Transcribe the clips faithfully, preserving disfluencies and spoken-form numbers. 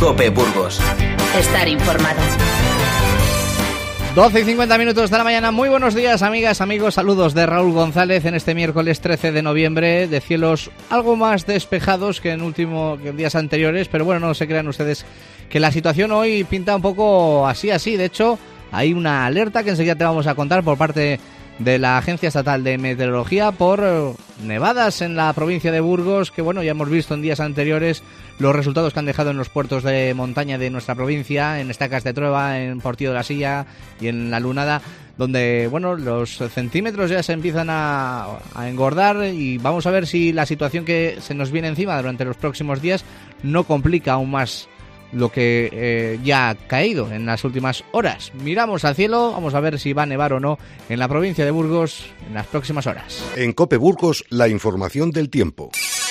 COPE Burgos. Estar informado. doce y cincuenta minutos de la mañana. Muy buenos días, amigas, amigos. Saludos de Raúl González en este miércoles trece de noviembre, de cielos algo más despejados que en último que en días anteriores, pero bueno, no se crean ustedes que la situación hoy pinta un poco así, así. De hecho, hay una alerta que enseguida te vamos a contar por parte de la Agencia Estatal de Meteorología por nevadas en la provincia de Burgos, que bueno, ya hemos visto en días anteriores los resultados que han dejado en los puertos de montaña de nuestra provincia, en Estacas de Trueba, en Portillo de la Silla y en La Lunada, donde bueno, los centímetros ya se empiezan a, a engordar, y vamos a ver si la situación que se nos viene encima durante los próximos días no complica aún más lo que eh, ya ha caído en las últimas horas. Miramos al cielo, vamos a ver si va a nevar o no en la provincia de Burgos en las próximas horas. En COPE Burgos, la información del tiempo.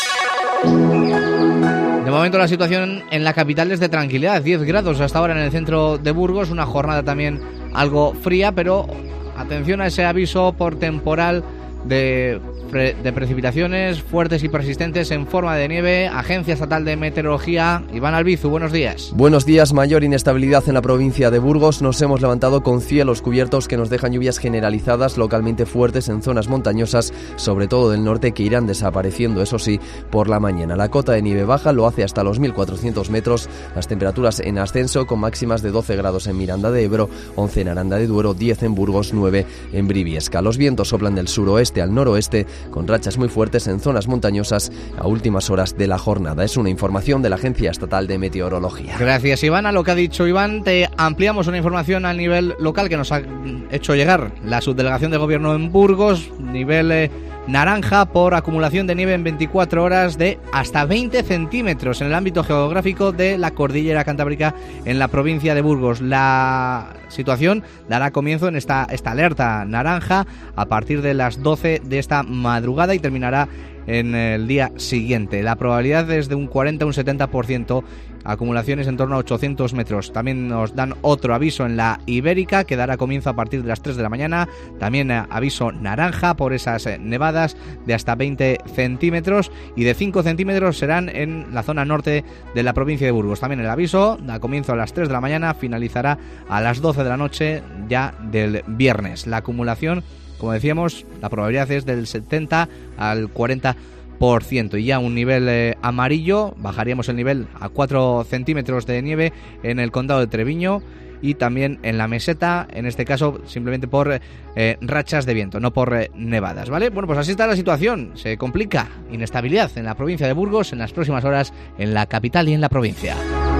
De momento la situación en la capital es de tranquilidad, diez grados hasta ahora en el centro de Burgos, una jornada también algo fría, pero atención a ese aviso por temporal de, de precipitaciones fuertes y persistentes en forma de nieve. Agencia Estatal de Meteorología, Iván Albizu, buenos días. Buenos días. Mayor inestabilidad en la provincia de Burgos. Nos hemos levantado con cielos cubiertos que nos dejan lluvias generalizadas, localmente fuertes en zonas montañosas, sobre todo del norte, que irán desapareciendo, eso sí, por la mañana. La cota de nieve baja, lo hace hasta los mil cuatrocientos metros. Las temperaturas en ascenso, con máximas de doce grados en Miranda de Ebro, once en Aranda de Duero, diez en Burgos, nueve en Briviesca. Los vientos soplan del suroeste al noroeste, con rachas muy fuertes en zonas montañosas a últimas horas de la jornada. Es una información de la Agencia Estatal de Meteorología. Gracias, Iván. A lo que ha dicho Iván, te ampliamos una información a nivel local que nos ha hecho llegar la subdelegación de gobierno en Burgos, nivel eh, naranja por acumulación de nieve en veinticuatro horas de hasta veinte centímetros en el ámbito geográfico de la cordillera cantábrica en la provincia de Burgos. La situación dará comienzo en esta, esta alerta naranja a partir de las doce de esta madrugada y terminará en el día siguiente. La probabilidad es de un cuarenta a un setenta por ciento, acumulaciones en torno a ochocientos metros. También nos dan otro aviso en la Ibérica que dará comienzo a partir de las tres de la mañana. También aviso naranja por esas nevadas de hasta veinte centímetros, y de cinco centímetros serán en la zona norte de la provincia de Burgos. También el aviso da comienzo a las tres de la mañana, finalizará a las doce de la noche ya del viernes. La acumulación, como decíamos, la probabilidad es del setenta al cuarenta por ciento, y ya un nivel eh, amarillo, bajaríamos el nivel a cuatro centímetros de nieve en el condado de Treviño y también en la meseta, en este caso simplemente por eh, rachas de viento, no por eh, nevadas, ¿vale? Bueno, pues así está la situación, se complica, inestabilidad en la provincia de Burgos en las próximas horas en la capital y en la provincia.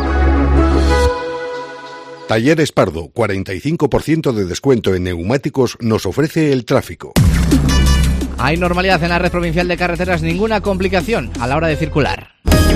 Talleres Pardo, cuarenta y cinco por ciento de descuento en neumáticos nos ofrece el tráfico. Hay normalidad en la red provincial de carreteras, ninguna complicación a la hora de circular.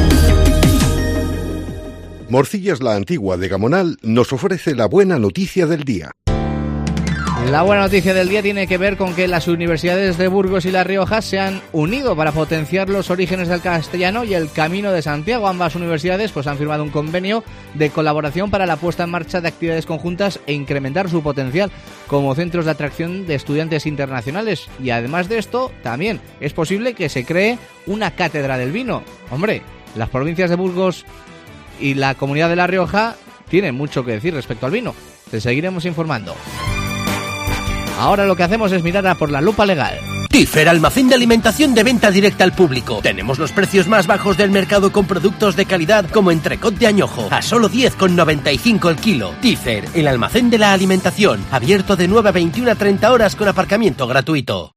Morcillas La Antigua de Gamonal nos ofrece la buena noticia del día. La buena noticia del día tiene que ver con que las universidades de Burgos y La Rioja se han unido para potenciar los orígenes del castellano y el Camino de Santiago. Ambas universidades pues han firmado un convenio de colaboración para la puesta en marcha de actividades conjuntas e incrementar su potencial como centros de atracción de estudiantes internacionales. Y además de esto, también es posible que se cree una cátedra del vino. Hombre, las provincias de Burgos y la comunidad de La Rioja tienen mucho que decir respecto al vino. Te seguiremos informando. Ahora lo que hacemos es mirar a por la lupa legal. Tifer, almacén de alimentación de venta directa al público. Tenemos los precios más bajos del mercado con productos de calidad como entrecot de añojo a solo diez con noventa y cinco el kilo. Tifer, el almacén de la alimentación, abierto de nueve a veintiuna a treinta horas con aparcamiento gratuito.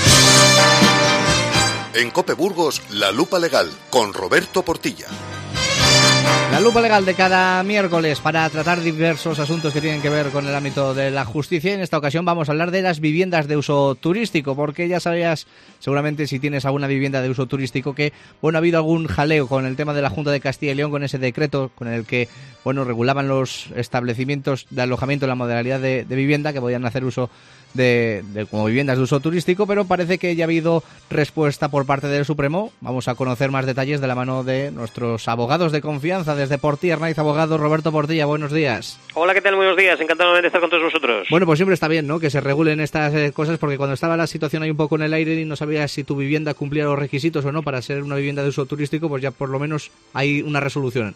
En COPE Burgos, la lupa legal con Roberto Portilla. La lupa legal de cada miércoles para tratar diversos asuntos que tienen que ver con el ámbito de la justicia. En esta ocasión vamos a hablar de las viviendas de uso turístico, porque ya sabías, seguramente si tienes alguna vivienda de uso turístico, que bueno, ha habido algún jaleo con el tema de la Junta de Castilla y León, con ese decreto con el que bueno, regulaban los establecimientos de alojamiento en la modalidad de, de vivienda que podían hacer uso De, de como viviendas de uso turístico, pero parece que ya ha habido respuesta por parte del Supremo. Vamos a conocer más detalles de la mano de nuestros abogados de confianza desde Portilla Arnaiz Abogado. Roberto Portilla, buenos días. Hola, ¿qué tal? Buenos días, encantado de estar con todos vosotros. Bueno, pues siempre está bien, ¿no?, que se regulen estas eh, cosas, porque cuando estaba la situación ahí un poco en el aire y no sabías si tu vivienda cumplía los requisitos o no para ser una vivienda de uso turístico, pues ya por lo menos hay una resolución.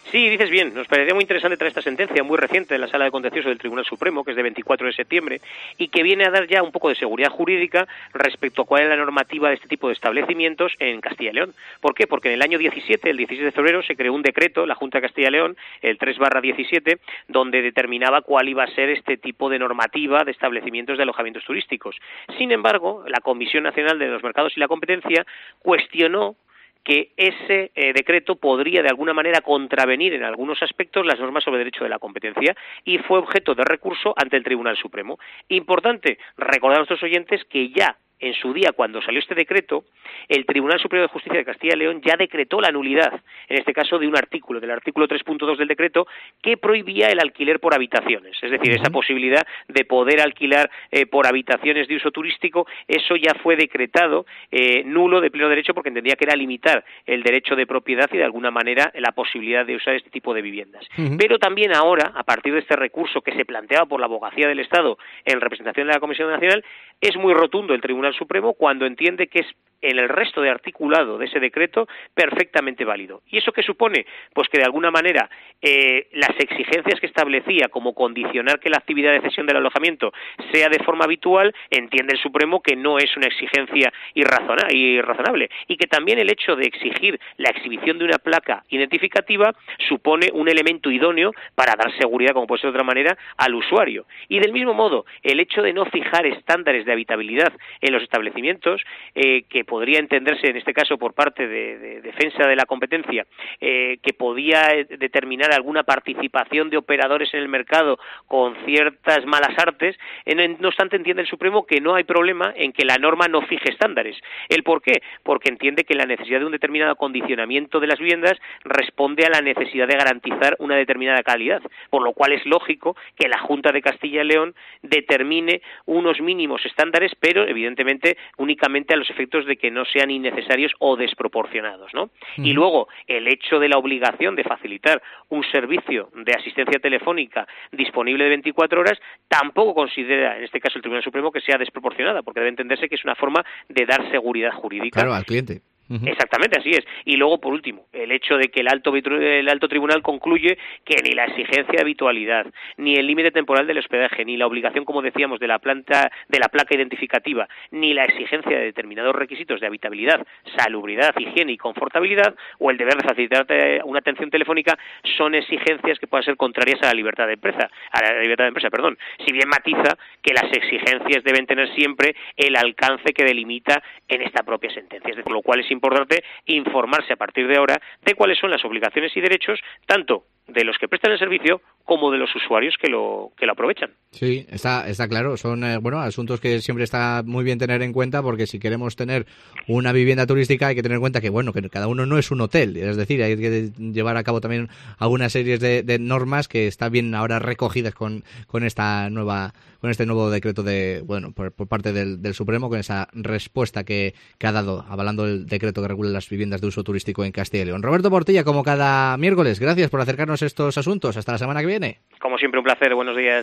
Sí, dices bien, nos parecía muy interesante traer esta sentencia muy reciente de la Sala de Contencioso del Tribunal Supremo, que es de veinticuatro de septiembre, y que viene a dar ya un poco de seguridad jurídica respecto a cuál es la normativa de este tipo de establecimientos en Castilla y León. ¿Por qué? Porque en el año diecisiete, el dieciséis de febrero, se creó un decreto, la Junta de Castilla y León, el tres barra diecisiete, donde determinaba cuál iba a ser este tipo de normativa de establecimientos de alojamientos turísticos. Sin embargo, la Comisión Nacional de los Mercados y la Competencia cuestionó que ese eh, decreto podría de alguna manera contravenir en algunos aspectos las normas sobre derecho de la competencia y fue objeto de recurso ante el Tribunal Supremo. Importante recordar a nuestros oyentes que ya en su día, cuando salió este decreto, el Tribunal Superior de Justicia de Castilla y León ya decretó la nulidad, en este caso de un artículo, del artículo tres punto dos del decreto, que prohibía el alquiler por habitaciones. Es decir, esa posibilidad de poder alquilar eh, por habitaciones de uso turístico, eso ya fue decretado eh, nulo de pleno derecho porque entendía que era limitar el derecho de propiedad y de alguna manera la posibilidad de usar este tipo de viviendas. Uh-huh. Pero también ahora, a partir de este recurso que se planteaba por la Abogacía del Estado en representación de la Comisión Nacional, es muy rotundo el Tribunal Supremo cuando entiende que es en el resto de articulado de ese decreto perfectamente válido. ¿Y eso qué supone? Pues que de alguna manera eh, las exigencias que establecía como condicionar que la actividad de cesión del alojamiento sea de forma habitual, entiende el Supremo que no es una exigencia irrazona- irrazonable y que también el hecho de exigir la exhibición de una placa identificativa supone un elemento idóneo para dar seguridad, como puede ser de otra manera, al usuario. Y del mismo modo, el hecho de no fijar estándares de habitabilidad en los establecimientos, eh, que podría entenderse en este caso por parte de, de defensa de la competencia, eh, que podía determinar alguna participación de operadores en el mercado con ciertas malas artes, eh, no, no obstante entiende el Supremo que no hay problema en que la norma no fije estándares. ¿El por qué? Porque entiende que la necesidad de un determinado condicionamiento de las viviendas responde a la necesidad de garantizar una determinada calidad, por lo cual es lógico que la Junta de Castilla y León determine unos mínimos estándares, pero evidentemente únicamente a los efectos de que no sean innecesarios o desproporcionados, ¿no? Uh-huh. Y luego, el hecho de la obligación de facilitar un servicio de asistencia telefónica disponible de veinticuatro horas tampoco considera, en este caso el Tribunal Supremo, que sea desproporcionada, porque debe entenderse que es una forma de dar seguridad jurídica. Claro, al cliente. Uh-huh. Exactamente, así es. Y luego, por último, el hecho de que el alto, el alto tribunal concluye que ni la exigencia de habitualidad, ni el límite temporal del hospedaje, ni la obligación, como decíamos, de la planta, de la placa identificativa, ni la exigencia de determinados requisitos de habitabilidad, salubridad, higiene y confortabilidad, o el deber de facilitar una atención telefónica, son exigencias que puedan ser contrarias a la libertad de empresa, a la libertad de empresa, perdón. Si bien matiza que las exigencias deben tener siempre el alcance que delimita en esta propia sentencia, por lo cual es importante informarse a partir de ahora de cuáles son las obligaciones y derechos tanto de los que prestan el servicio como de los usuarios que lo que lo aprovechan. Sí, está está claro, son eh, bueno, asuntos que siempre está muy bien tener en cuenta, porque si queremos tener una vivienda turística hay que tener en cuenta que bueno, que cada uno no es un hotel, es decir, hay que llevar a cabo también algunas series de, de normas que están bien ahora recogidas con con esta nueva con este nuevo decreto de bueno por, por parte del, del Supremo, con esa respuesta que, que ha dado avalando el decreto que regula las viviendas de uso turístico en Castilla y León. Roberto Portilla, como cada miércoles, gracias por acercarnos a estos asuntos. Hasta la semana que viene. Como siempre, un placer. Buenos días.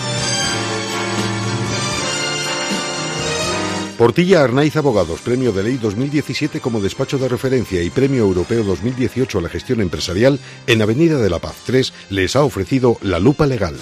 Portilla Arnaiz Abogados, Premio de Ley dos mil diecisiete como despacho de referencia y Premio Europeo dos mil dieciocho a la gestión empresarial en Avenida de la Paz tres, les ha ofrecido la lupa legal.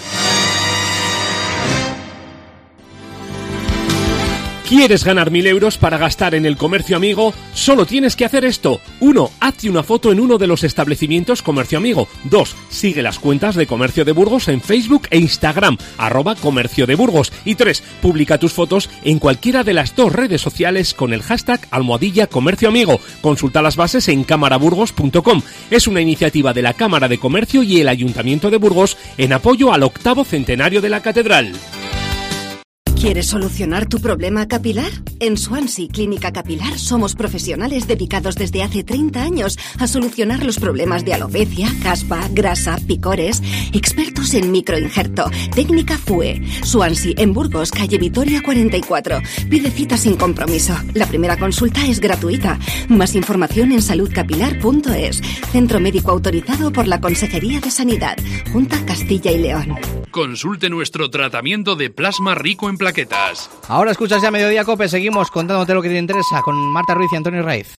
¿Quieres ganar mil euros para gastar en el comercio amigo? Solo tienes que hacer esto. uno. Hazte una foto en uno de los establecimientos Comercio Amigo. dos. Sigue las cuentas de Comercio de Burgos en Facebook e Instagram, arroba Comercio de Burgos. Y tres. Publica tus fotos en cualquiera de las dos redes sociales con el hashtag almohadilla Comercio Amigo. Consulta las bases en cámara burgos punto com. Es una iniciativa de la Cámara de Comercio y el Ayuntamiento de Burgos en apoyo al octavo centenario de la Catedral. ¿Quieres solucionar tu problema capilar? En Swansea Clínica Capilar somos profesionales dedicados desde hace treinta años a solucionar los problemas de alopecia, caspa, grasa, picores. Expertos en microinjerto, técnica F U E. Swansea en Burgos, calle Vitoria cuarenta y cuatro. Pide cita sin compromiso. La primera consulta es gratuita. Más información en salud capilar punto es. Centro médico autorizado por la Consejería de Sanidad. Junta Castilla y León. Consulte nuestro tratamiento de plasma rico en plaquetas. Ahora escuchas ya Mediodía Cope, seguimos contándote lo que te interesa con Marta Ruiz y Antonio Raiz.